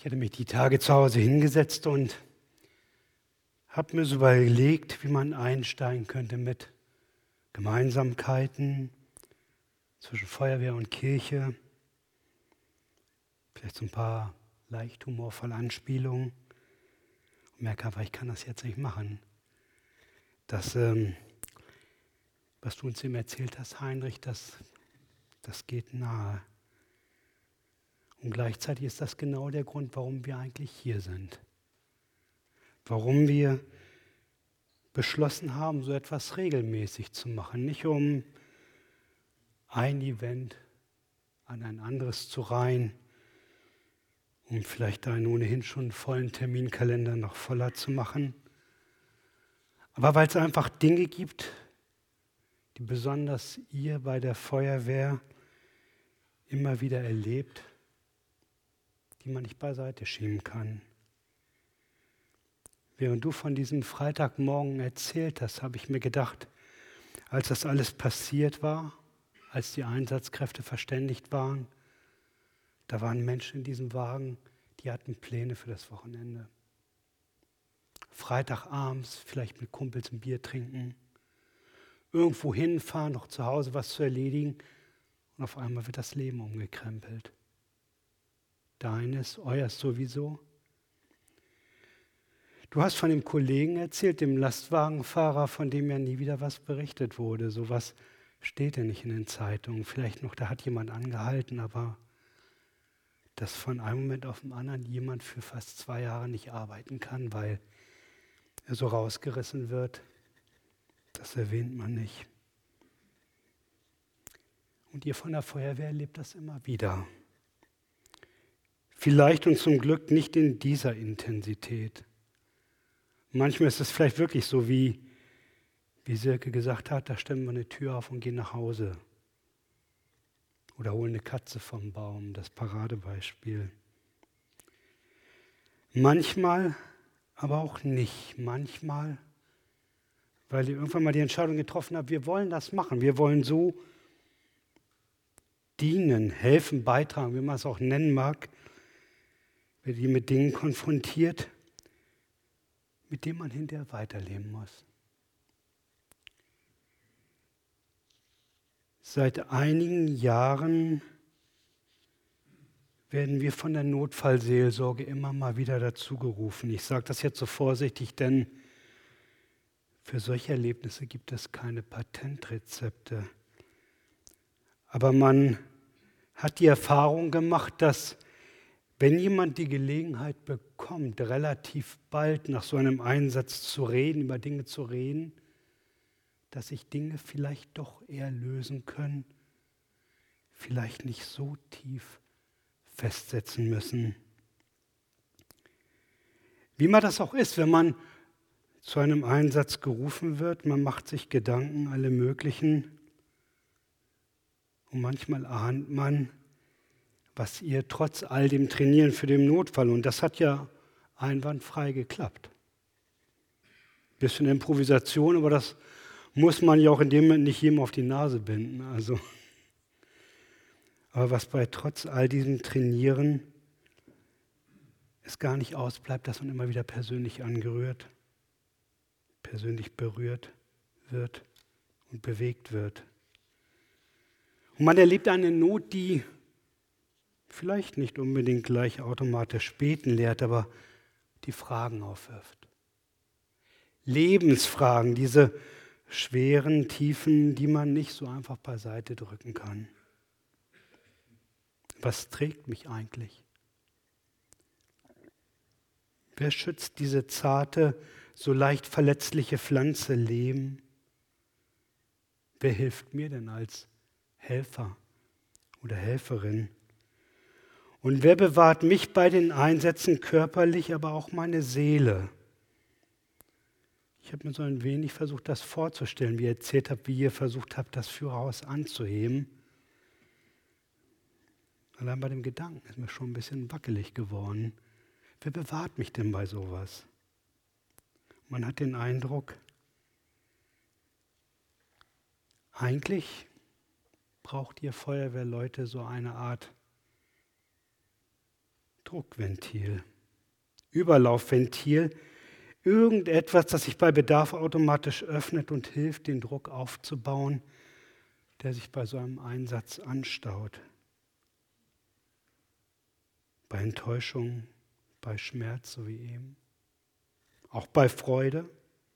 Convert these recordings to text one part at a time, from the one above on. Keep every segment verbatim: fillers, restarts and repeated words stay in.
hatte mich die Tage zu Hause hingesetzt und habe mir so überlegt, wie man einsteigen könnte mit Gemeinsamkeiten zwischen Feuerwehr und Kirche. Vielleicht so ein paar leicht humorvolle Anspielungen. Und merke aber, ich kann das jetzt nicht machen. Das, ähm, was du uns eben erzählt hast, Heinrich, das, das geht nahe. Und gleichzeitig ist das genau der Grund, warum wir eigentlich hier sind. Warum wir beschlossen haben, so etwas regelmäßig zu machen. Nicht um ein Event an ein anderes zu reihen, um vielleicht einen ohnehin schon vollen Terminkalender noch voller zu machen, aber weil es einfach Dinge gibt, die besonders ihr bei der Feuerwehr immer wieder erlebt, die man nicht beiseite schieben kann. Während du von diesem Freitagmorgen erzählt hast, habe ich mir gedacht, als das alles passiert war, als die Einsatzkräfte verständigt waren, da waren Menschen in diesem Wagen, die hatten Pläne für das Wochenende. Freitagabends vielleicht mit Kumpels ein Bier trinken, irgendwo hinfahren, noch zu Hause was zu erledigen und auf einmal wird das Leben umgekrempelt. Deines, euers sowieso. Du hast von dem Kollegen erzählt, dem Lastwagenfahrer, von dem ja nie wieder was berichtet wurde. Sowas steht ja nicht in den Zeitungen. Vielleicht noch, da hat jemand angehalten, aber dass von einem Moment auf den anderen jemand für fast zwei Jahre nicht arbeiten kann, weil er so rausgerissen wird, das erwähnt man nicht. Und ihr von der Feuerwehr erlebt das immer wieder. Vielleicht und zum Glück nicht in dieser Intensität. Manchmal ist es vielleicht wirklich so, wie, wie Silke gesagt hat, da stellen wir eine Tür auf und gehen nach Hause. Oder holen eine Katze vom Baum, das Paradebeispiel. Manchmal aber auch nicht. Manchmal, weil ihr irgendwann mal die Entscheidung getroffen habt, wir wollen das machen. Wir wollen so dienen, helfen, beitragen, wie man es auch nennen mag. Werdet ihr mit Dingen konfrontiert, mit denen man hinterher weiterleben muss. Seit einigen Jahren werden wir von der Notfallseelsorge immer mal wieder dazu gerufen. Ich sage das jetzt so vorsichtig, denn für solche Erlebnisse gibt es keine Patentrezepte. Aber man hat die Erfahrung gemacht, dass wenn jemand die Gelegenheit bekommt, relativ bald nach so einem Einsatz zu reden, über Dinge zu reden, dass sich Dinge vielleicht doch eher lösen können, vielleicht nicht so tief festsetzen müssen. Wie immer das auch ist, wenn man zu einem Einsatz gerufen wird, man macht sich Gedanken, alle möglichen, und manchmal ahnt man, was ihr trotz all dem Trainieren für den Notfall, und das hat ja einwandfrei geklappt. Bisschen Improvisation, aber das muss man ja auch in dem Moment nicht jedem auf die Nase binden. Also. Aber was bei trotz all diesem Trainieren es gar nicht ausbleibt, dass man immer wieder persönlich angerührt, persönlich berührt wird und bewegt wird. Und man erlebt eine Not, die vielleicht nicht unbedingt gleich automatisch beten lehrt, aber die Fragen aufwirft. Lebensfragen, diese schweren Tiefen, die man nicht so einfach beiseite drücken kann. Was trägt mich eigentlich? Wer schützt diese zarte, so leicht verletzliche Pflanze Leben? Wer hilft mir denn als Helfer oder Helferin? Und wer bewahrt mich bei den Einsätzen körperlich, aber auch meine Seele? Ich habe mir so ein wenig versucht, das vorzustellen, wie ihr erzählt habt, wie ihr versucht habt, das Führerhaus anzuheben. Allein bei dem Gedanken ist mir schon ein bisschen wackelig geworden. Wer bewahrt mich denn bei sowas? Man hat den Eindruck, eigentlich braucht ihr Feuerwehrleute so eine Art Druckventil, Überlaufventil, irgendetwas, das sich bei Bedarf automatisch öffnet und hilft, den Druck aufzubauen, der sich bei so einem Einsatz anstaut. Bei Enttäuschung, bei Schmerz, so wie eben. Auch bei Freude.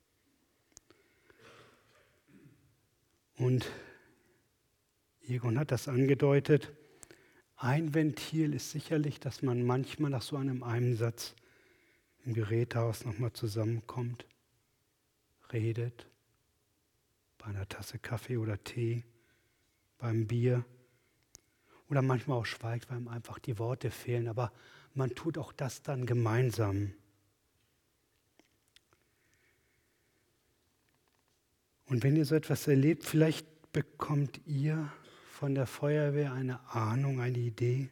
Und Egon hat das angedeutet. Ein Ventil ist sicherlich, dass man manchmal nach so einem Einsatz im Gerätehaus nochmal zusammenkommt, redet, bei einer Tasse Kaffee oder Tee, beim Bier oder manchmal auch schweigt, weil ihm einfach die Worte fehlen. Aber man tut auch das dann gemeinsam. Und wenn ihr so etwas erlebt, vielleicht bekommt ihr von der Feuerwehr eine Ahnung, eine Idee,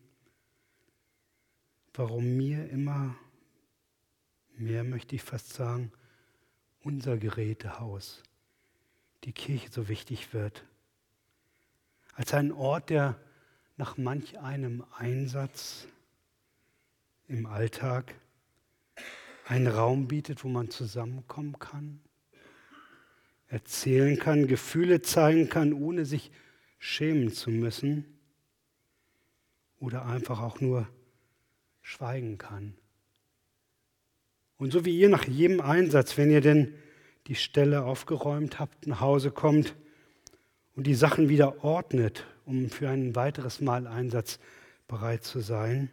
warum mir immer mehr, möchte ich fast sagen, unser Gerätehaus, die Kirche so wichtig wird. Als ein Ort, der nach manch einem Einsatz im Alltag einen Raum bietet, wo man zusammenkommen kann, erzählen kann, Gefühle zeigen kann, ohne sich schämen zu müssen oder einfach auch nur schweigen kann. Und so wie ihr nach jedem Einsatz, wenn ihr denn die Stelle aufgeräumt habt, nach Hause kommt und die Sachen wieder ordnet, um für ein weiteres Mal Einsatz bereit zu sein,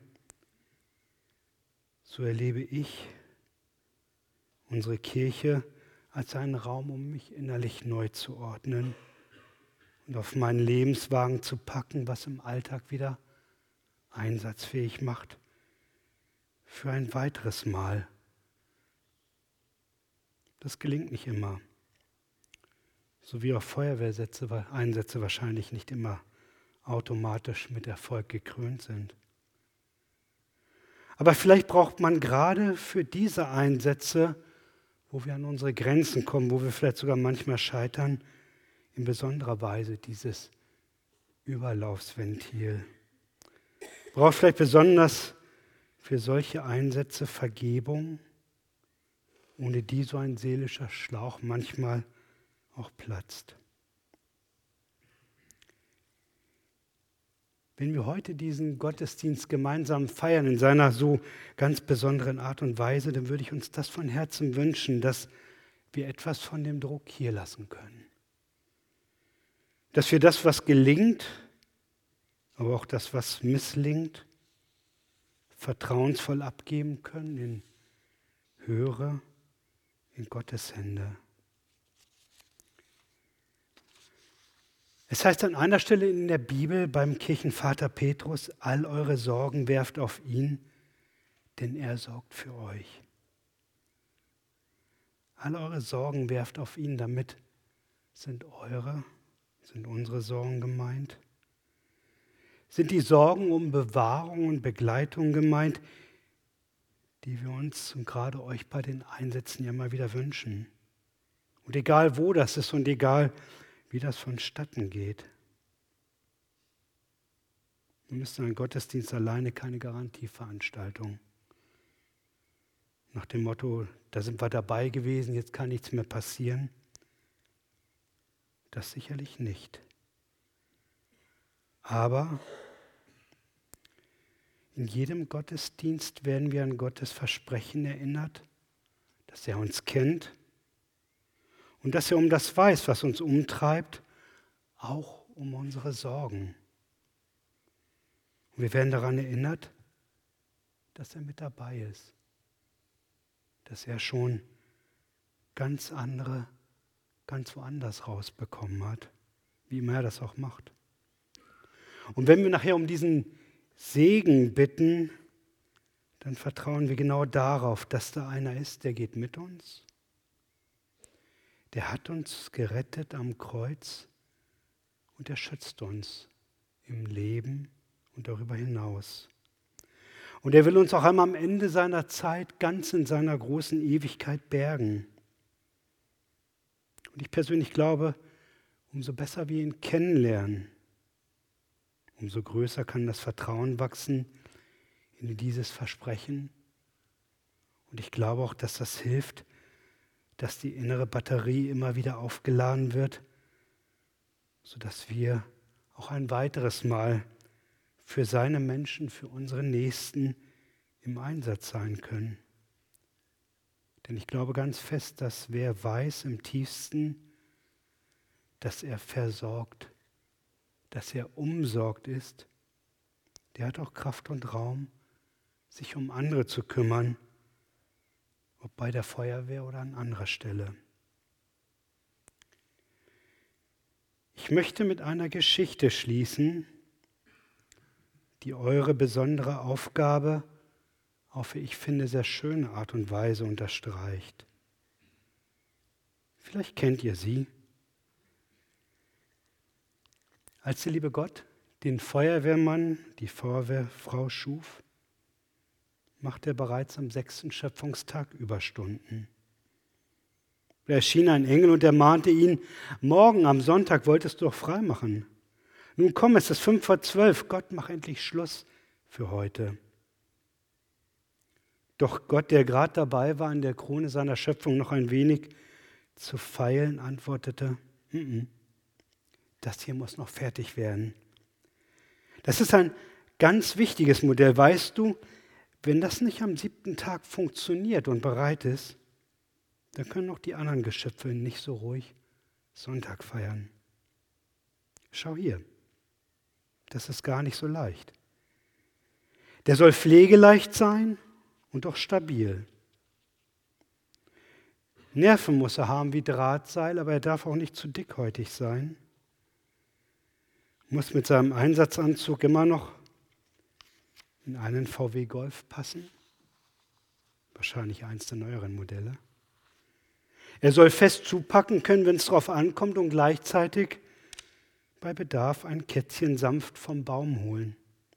so erlebe ich unsere Kirche als einen Raum, um mich innerlich neu zu ordnen und auf meinen Lebenswagen zu packen, was im Alltag wieder einsatzfähig macht für ein weiteres Mal. Das gelingt nicht immer. So wie auch Feuerwehrsätze, Einsätze wahrscheinlich nicht immer automatisch mit Erfolg gekrönt sind. Aber vielleicht braucht man gerade für diese Einsätze, wo wir an unsere Grenzen kommen, wo wir vielleicht sogar manchmal scheitern, in besonderer Weise dieses Überlaufsventil. Braucht vielleicht besonders für solche Einsätze Vergebung, ohne die so ein seelischer Schlauch manchmal auch platzt. Wenn wir heute diesen Gottesdienst gemeinsam feiern in seiner so ganz besonderen Art und Weise, dann würde ich uns das von Herzen wünschen, dass wir etwas von dem Druck hier lassen können. Dass wir das, was gelingt, aber auch das, was misslingt, vertrauensvoll abgeben können in höhere, in Gottes Hände. Es heißt an einer Stelle in der Bibel beim Kirchenvater Petrus, all eure Sorgen werft auf ihn, denn er sorgt für euch. All eure Sorgen werft auf ihn, damit sind eure, sind unsere Sorgen gemeint. Sind die Sorgen um Bewahrung und Begleitung gemeint, die wir uns und gerade euch bei den Einsätzen ja mal wieder wünschen. Und egal wo das ist und egal wie das vonstatten geht. Wir müssen ein Gottesdienst alleine keine Garantieveranstaltung. Nach dem Motto, da sind wir dabei gewesen, jetzt kann nichts mehr passieren. Das sicherlich nicht. Aber in jedem Gottesdienst werden wir an Gottes Versprechen erinnert, dass er uns kennt und dass er um das weiß, was uns umtreibt, auch um unsere Sorgen. Und wir werden daran erinnert, dass er mit dabei ist, dass er schon ganz andere, ganz woanders rausbekommen hat, wie immer er das auch macht. Und wenn wir nachher um diesen Segen bitten, dann vertrauen wir genau darauf, dass da einer ist, der geht mit uns. Der hat uns gerettet am Kreuz und er schützt uns im Leben und darüber hinaus. Und er will uns auch einmal am Ende seiner Zeit ganz in seiner großen Ewigkeit bergen. Und ich persönlich glaube, umso besser wir ihn kennenlernen, umso größer kann das Vertrauen wachsen in dieses Versprechen. Und ich glaube auch, dass das hilft, dass die innere Batterie immer wieder aufgeladen wird, sodass wir auch ein weiteres Mal für seine Menschen, für unsere Nächsten im Einsatz sein können. Denn ich glaube ganz fest, dass wer weiß im tiefsten, dass er versorgt, dass er umsorgt ist, der hat auch Kraft und Raum, sich um andere zu kümmern, ob bei der Feuerwehr oder an anderer Stelle. Ich möchte mit einer Geschichte schließen, die eure besondere Aufgabe auf, wie ich finde, sehr schöne Art und Weise unterstreicht. Vielleicht kennt ihr sie. Als der liebe Gott den Feuerwehrmann, die Feuerwehrfrau schuf, machte er bereits am sechsten Schöpfungstag Überstunden. Da erschien ein Engel und ermahnte ihn: Morgen am Sonntag wolltest du doch frei machen. Nun komm, es ist fünf vor zwölf, Gott, mach endlich Schluss für heute. Doch Gott, der gerade dabei war, an der Krone seiner Schöpfung noch ein wenig zu feilen, antwortete: N-n, das hier muss noch fertig werden. Das ist ein ganz wichtiges Modell. Weißt du, wenn das nicht am siebten Tag funktioniert und bereit ist, dann können auch die anderen Geschöpfe nicht so ruhig Sonntag feiern. Schau hier, das ist gar nicht so leicht. Der soll pflegeleicht sein und auch stabil. Nerven muss er haben wie Drahtseil, aber er darf auch nicht zu dickhäutig sein. Muss mit seinem Einsatzanzug immer noch in einen V W Golf passen. Wahrscheinlich eins der neueren Modelle. Er soll fest zupacken können, wenn es darauf ankommt, und gleichzeitig bei Bedarf ein Kätzchen sanft vom Baum holen.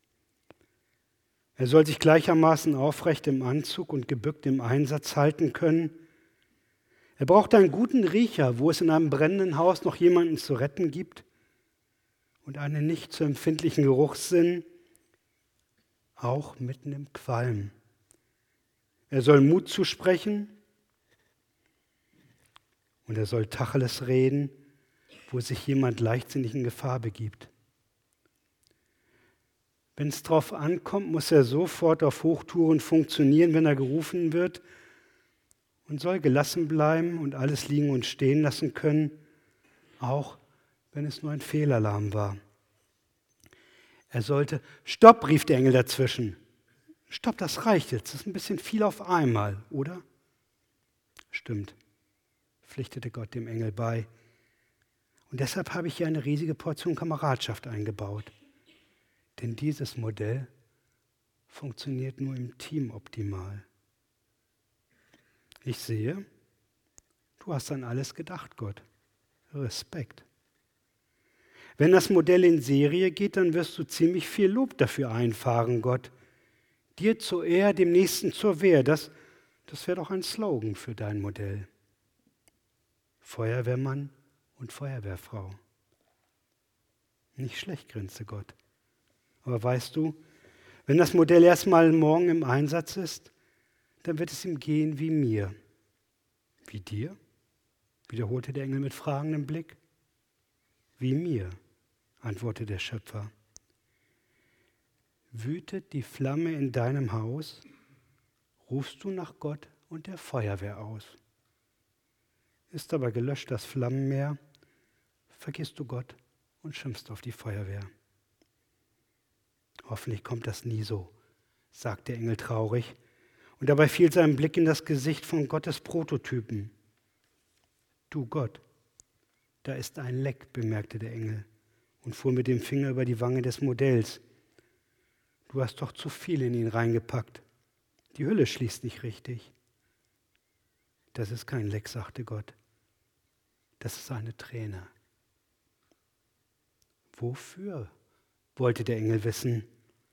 Er soll sich gleichermaßen aufrecht im Anzug und gebückt im Einsatz halten können. Er braucht einen guten Riecher, wo es in einem brennenden Haus noch jemanden zu retten gibt, und einen nicht zu empfindlichen Geruchssinn, auch mitten im Qualm. Er soll Mut zusprechen und er soll Tacheles reden, wo sich jemand leichtsinnig in Gefahr begibt. Wenn es darauf ankommt, muss er sofort auf Hochtouren funktionieren, wenn er gerufen wird, und soll gelassen bleiben und alles liegen und stehen lassen können, auch wenn es nur ein Fehlalarm war. Er sollte, Stopp, rief der Engel dazwischen. Stopp, das reicht jetzt, das ist ein bisschen viel auf einmal, oder? Stimmt, pflichtete Gott dem Engel bei. Und deshalb habe ich hier eine riesige Portion Kameradschaft eingebaut. Denn dieses Modell funktioniert nur im Team optimal. Ich sehe, du hast an alles gedacht, Gott. Respekt. Wenn das Modell in Serie geht, dann wirst du ziemlich viel Lob dafür einfahren, Gott. Dir zur Ehre, dem Nächsten zur Wehr. Das, das wäre doch ein Slogan für dein Modell. Feuerwehrmann und Feuerwehrfrau. Nicht schlecht, grinste Gott. Aber weißt du, wenn das Modell erstmal morgen im Einsatz ist, dann wird es ihm gehen wie mir. Wie dir? Wiederholte der Engel mit fragendem Blick. Wie mir, antwortete der Schöpfer. Wütet die Flamme in deinem Haus, rufst du nach Gott und der Feuerwehr aus. Ist aber gelöscht das Flammenmeer, vergisst du Gott und schimpfst auf die Feuerwehr. Hoffentlich kommt das nie so, sagte der Engel traurig, und dabei fiel sein Blick in das Gesicht von Gottes Prototypen. Du Gott, da ist ein Leck, bemerkte der Engel und fuhr mit dem Finger über die Wange des Modells. Du hast doch zu viel in ihn reingepackt. Die Hülle schließt nicht richtig. Das ist kein Leck, sagte Gott. Das ist eine Träne. Wofür? Wollte der Engel wissen.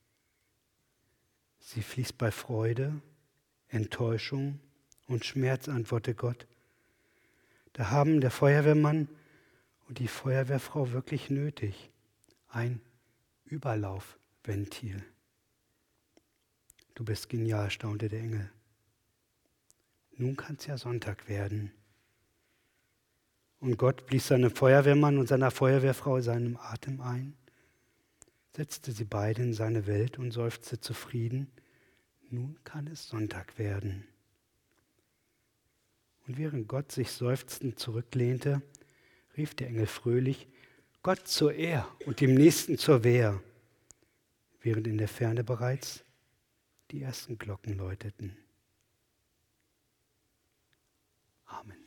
Sie fließt bei Freude, Enttäuschung und Schmerz, antwortete Gott. Da haben der Feuerwehrmann und die Feuerwehrfrau wirklich nötig. Ein Überlaufventil. Du bist genial, staunte der Engel. Nun kann es ja Sonntag werden. Und Gott blies seinem Feuerwehrmann und seiner Feuerwehrfrau seinem Atem ein, setzte sie beide in seine Welt und seufzte zufrieden, nun kann es Sonntag werden. Und während Gott sich seufzend zurücklehnte, rief der Engel fröhlich, Gott zur Ehr und dem Nächsten zur Wehr, während in der Ferne bereits die ersten Glocken läuteten. Amen.